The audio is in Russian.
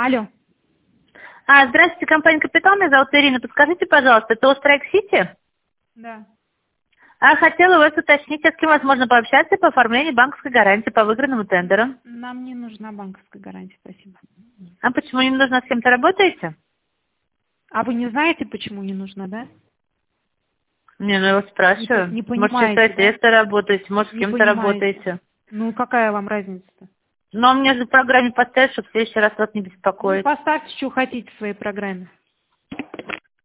Алло. Здравствуйте, компания «Капитал». Меня зовут Ирина. Подскажите, пожалуйста, это Острайк-Сити? Да. Хотела у вас уточнить, а с кем возможно пообщаться по оформлению банковской гарантии по выигранному тендеру. Нам не нужна банковская гарантия, спасибо. А почему не нужно, с кем-то работаете? А вы не знаете, почему не нужно, да? Не, ну я вас спрашиваю. Не Может, понимаете, читаете, это работаете, может, с Не кем-то понимаете. работаете. Ну, какая вам разница-то? Но мне же в программе поставить, чтобы в следующий раз вас не Ну, беспокоить. поставьте, что хотите в своей программе.